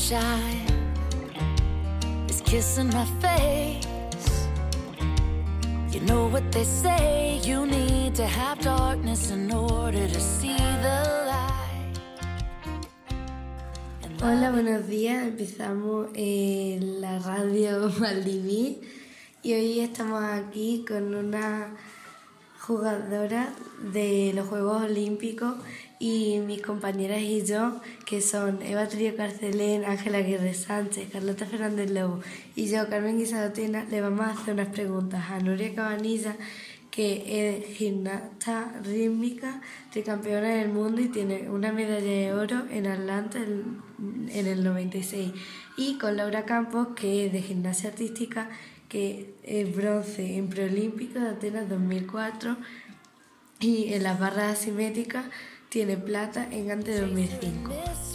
sunshine is kissing my face. You know what they say, you need to have darkness in order to see the light. Hola, buenos días. Empezamos en la radio Valdiví y hoy estamos aquí con una jugadora de los Juegos Olímpicos y mis compañeras y yo, que son Eva Trío Carcelén, Ángela Aguirre Sánchez, Carlota Fernández Lobo y yo, Carmen Guisadotina, le vamos a hacer unas preguntas a Nuria Cabanilla, que es gimnasta rítmica, tricampeona del mundo y tiene una medalla de oro en Atlanta en el 96. Y con Laura Campos, que es de gimnasia artística, que es bronce en preolímpicos de Atenas 2004 y en las barras asimétricas tiene plata en Gante 2005.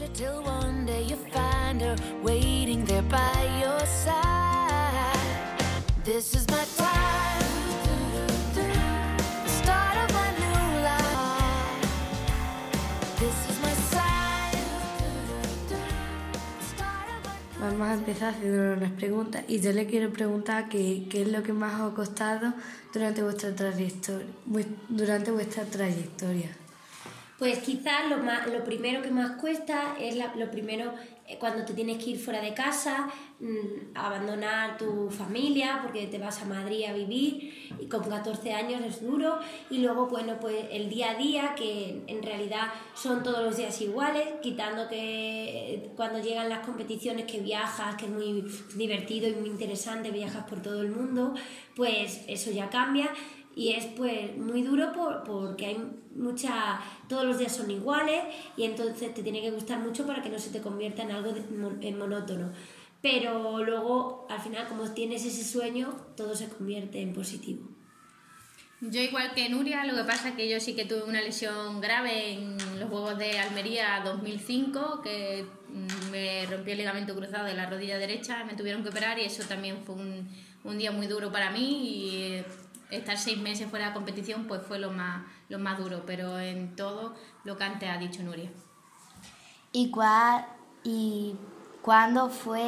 Vamos a empezar haciendo unas preguntas y yo le quiero preguntar qué es lo que más os ha costado durante vuestra trayectoria. Pues quizás lo primero que más cuesta es cuando te tienes que ir fuera de casa, abandonar tu familia porque te vas a Madrid a vivir y con 14 años es duro, y luego bueno, pues el día a día, que en realidad son todos los días iguales, quitando que cuando llegan las competiciones que viajas, que es muy divertido y muy interesante, viajas por todo el mundo, pues eso ya cambia. Y es pues muy duro porque hay todos los días son iguales y entonces te tiene que gustar mucho para que no se te convierta en algo monótono. Pero luego, al final, como tienes ese sueño, todo se convierte en positivo. Yo igual que Nuria, lo que pasa es que yo sí que tuve una lesión grave en los Juegos de Almería 2005, que me rompí el ligamento cruzado de la rodilla derecha, me tuvieron que operar y eso también fue un día muy duro para mí, y estar 6 meses fuera de competición pues fue lo más duro, pero en todo lo que antes ha dicho Nuria. ¿Cuándo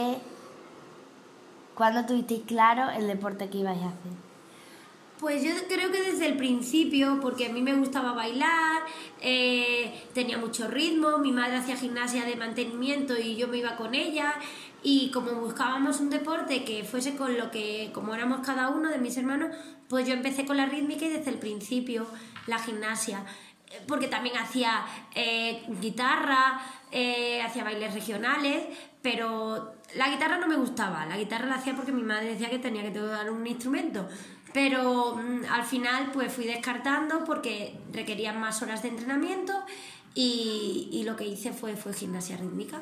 tuvisteis claro el deporte que ibais a hacer? Pues yo creo que desde el principio, porque a mí me gustaba bailar, tenía mucho ritmo, mi madre hacía gimnasia de mantenimiento y yo me iba con ella, y como buscábamos un deporte que fuese con lo que, como éramos cada uno de mis hermanos, pues yo empecé con la rítmica y desde el principio la gimnasia, porque también hacía guitarra, hacía bailes regionales, pero la guitarra no me gustaba, la guitarra la hacía porque mi madre decía que tenía que tocar un instrumento, pero al final pues fui descartando porque requerían más horas de entrenamiento y lo que hice fue gimnasia rítmica.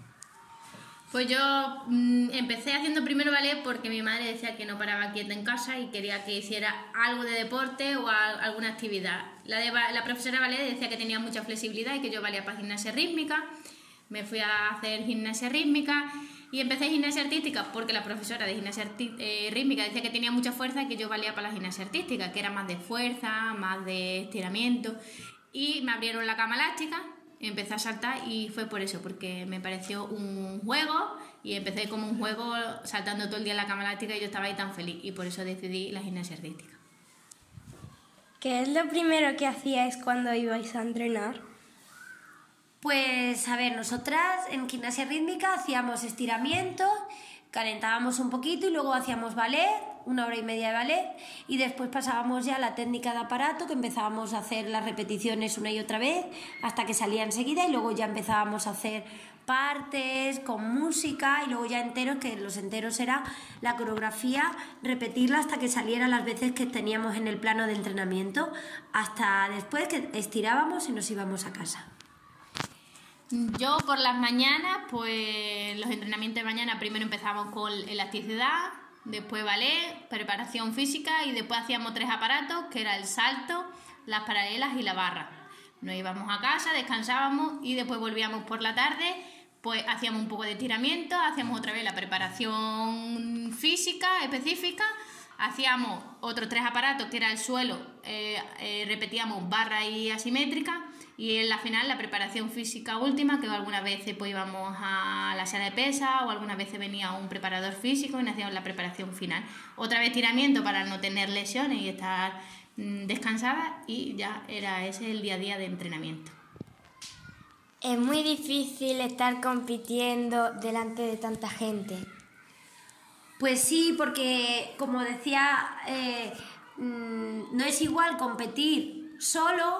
Pues yo empecé haciendo primero ballet porque mi madre decía que no paraba quieta en casa y quería que hiciera algo de deporte o alguna actividad. La profesora de ballet decía que tenía mucha flexibilidad y que yo valía para gimnasia rítmica. Me fui a hacer gimnasia rítmica y empecé gimnasia artística porque la profesora de gimnasia rítmica decía que tenía mucha fuerza y que yo valía para la gimnasia artística, que era más de fuerza, más de estiramiento. Y me abrieron la cama elástica, empecé a saltar y fue por eso, porque me pareció un juego y empecé como un juego saltando todo el día en la cama elástica y yo estaba ahí tan feliz, y por eso decidí la gimnasia artística. ¿Qué es lo primero que hacíais cuando ibais a entrenar? Pues a ver, nosotras en gimnasia rítmica hacíamos estiramientos, calentábamos un poquito y luego hacíamos ballet, 1 hora y media de ballet, y después pasábamos ya a la técnica de aparato, que empezábamos a hacer las repeticiones una y otra vez hasta que salía enseguida, y luego ya empezábamos a hacer partes con música y luego ya enteros, que los enteros era la coreografía, repetirla hasta que saliera las veces que teníamos en el plano de entrenamiento, hasta después que estirábamos y nos íbamos a casa. Yo por las mañanas, pues los entrenamientos de mañana primero empezábamos con elasticidad, después ballet, preparación física y después hacíamos 3 aparatos, que era el salto, las paralelas y la barra. Nos íbamos a casa, descansábamos y después volvíamos por la tarde, pues hacíamos un poco de estiramiento, hacíamos otra vez la preparación física específica, hacíamos otros 3 aparatos, que era el suelo, repetíamos barra y asimétrica, Y en la final la preparación física última, que algunas veces pues íbamos a la sala de pesa o algunas veces venía un preparador físico y nos hacíamos la preparación final. Otra vez estiramiento para no tener lesiones y estar descansada, y ya era ese el día a día de entrenamiento. Es muy difícil estar compitiendo delante de tanta gente. Pues sí, porque como decía, no es igual competir solo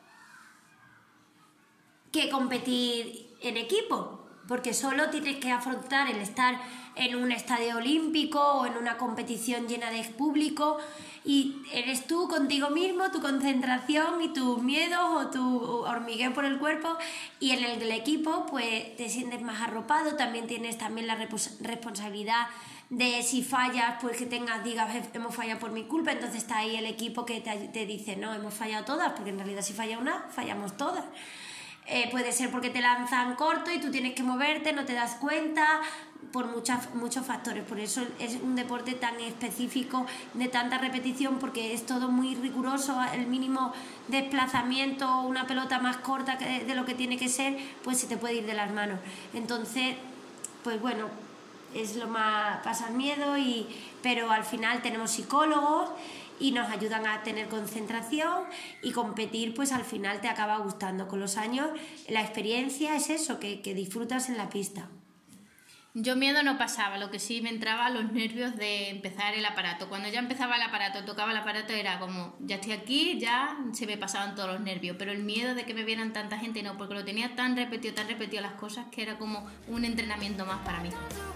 que competir en equipo, porque solo tienes que afrontar el estar en un estadio olímpico o en una competición llena de público y eres tú contigo mismo, tu concentración y tus miedos o tu hormigueo por el cuerpo, y en el equipo pues te sientes más arropado, también tienes la responsabilidad de si fallas, pues que digas hemos fallado por mi culpa, entonces está ahí el equipo que te dice no, hemos fallado todas, porque en realidad si falla una, fallamos todas. Puede ser porque te lanzan corto y tú tienes que moverte, no te das cuenta, por muchos factores. Por eso es un deporte tan específico, de tanta repetición, porque es todo muy riguroso. El mínimo desplazamiento, una pelota más corta de lo que tiene que ser, pues se te puede ir de las manos. Entonces, pues bueno, es lo más, pasar miedo, pero al final tenemos psicólogos y nos ayudan a tener concentración, y competir pues al final te acaba gustando. Con los años la experiencia es eso, que disfrutas en la pista. Yo miedo no pasaba, lo que sí me entraba los nervios de empezar el aparato. Cuando ya empezaba el aparato, tocaba el aparato, era como, ya estoy aquí, ya se me pasaban todos los nervios. Pero el miedo de que me vieran tanta gente no, porque lo tenía tan repetido las cosas, que era como un entrenamiento más para mí.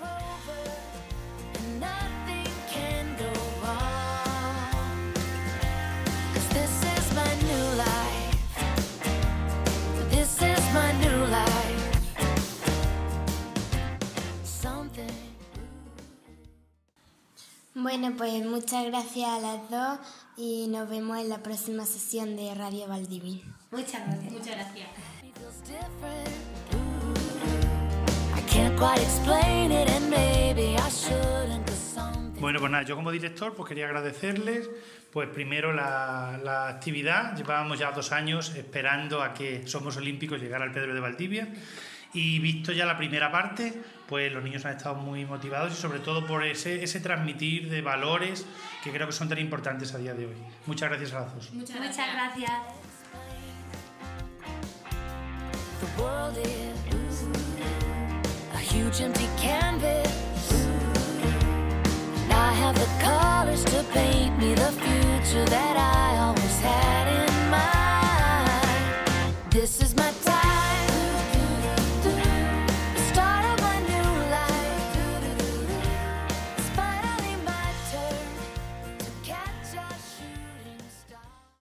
Bueno, pues muchas gracias a las dos y nos vemos en la próxima sesión de Radio Valdiví. Muchas gracias. Muchas gracias. Bueno, pues nada, yo como director pues quería agradecerles pues primero la actividad. Llevábamos ya 2 años esperando a que Somos Olímpicos llegara al Pedro de Valdivia, y visto ya la primera parte, pues los niños han estado muy motivados, y sobre todo por ese transmitir de valores que creo que son tan importantes a día de hoy. Muchas gracias a las dos. Muchas gracias. The world is a huge empty canvas, and I have the colors to paint me the future that I always had.